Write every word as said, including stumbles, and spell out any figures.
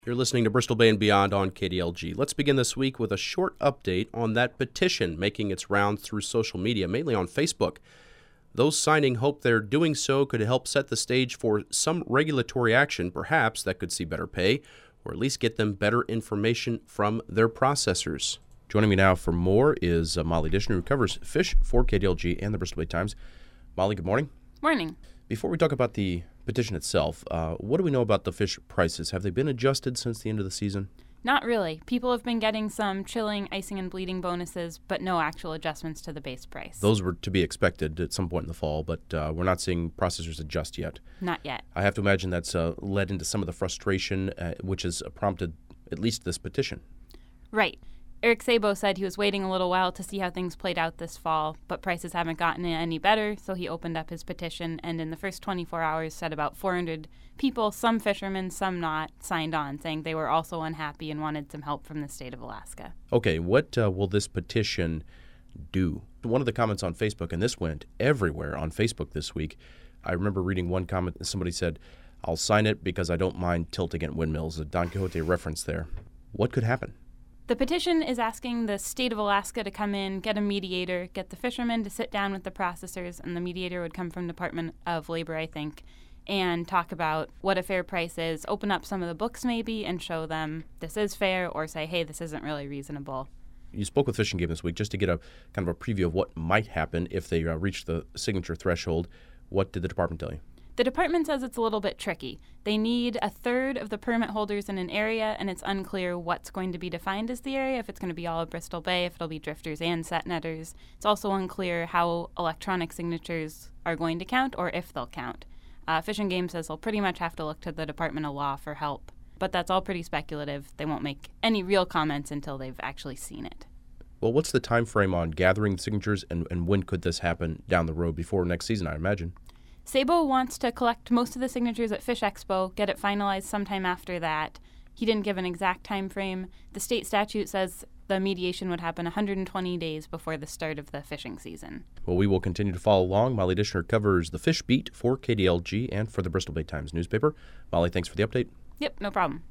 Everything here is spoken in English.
You're listening to Bristol Bay and Beyond on K D L G. Let's begin this week with a short update on that petition making its rounds through social media, mainly on Facebook. Those signing hope their doing so could help set the stage for some regulatory action, perhaps, that could see better pay, or at least get them better information from their processors. Joining me now for more is uh, Molly Dishner, who covers fish for K D L G and the Bristol Bay Times. Molly, good morning. Morning. Before we talk about the petition itself, uh, what do we know about the fish prices? Have they been adjusted since the end of the season? Not really. People have been getting some chilling, icing, and bleeding bonuses, but no actual adjustments to the base price. Those were to be expected at some point in the fall, but uh, we're not seeing processors adjust yet. Not yet. I have to imagine that's uh, led into some of the frustration, uh, which has prompted at least this petition. Right. Eric Sabo said he was waiting a little while to see how things played out this fall, but prices haven't gotten any better, so he opened up his petition, and in the first twenty-four hours said about four hundred people, some fishermen, some not, signed on, saying they were also unhappy and wanted some help from the state of Alaska. Okay, what uh, will this petition do? One of the comments on Facebook, and this went everywhere on Facebook this week, I remember reading one comment, somebody said, "I'll sign it because I don't mind tilting at windmills," a Don Quixote reference there. What could happen? The petition is asking the state of Alaska to come in, get a mediator, get the fishermen to sit down with the processors, and the mediator would come from Department of Labor, I think, and talk about what a fair price is, open up some of the books maybe, and show them this is fair, or say, hey, this isn't really reasonable. You spoke with Fish and Game this week just to get a kind of a preview of what might happen if they uh, reach the signature threshold. What did the department tell you? The department says it's a little bit tricky. They need a third of the permit holders in an area, and it's unclear what's going to be defined as the area, if it's going to be all of Bristol Bay, if it'll be drifters and set netters. It's also unclear how electronic signatures are going to count or if they'll count. Uh, Fish and Game says they'll pretty much have to look to the Department of Law for help, but that's all pretty speculative. They won't make any real comments until they've actually seen it. Well, what's the time frame on gathering signatures, and, and when could this happen down the road before next season, I imagine? Sabo wants to collect most of the signatures at Fish Expo, get it finalized sometime after that. He didn't give an exact time frame. The state statute says the mediation would happen one hundred twenty days before the start of the fishing season. Well, we will continue to follow along. Molly Dishner covers the fish beat for K D L G and for the Bristol Bay Times newspaper. Molly, thanks for the update. Yep, no problem.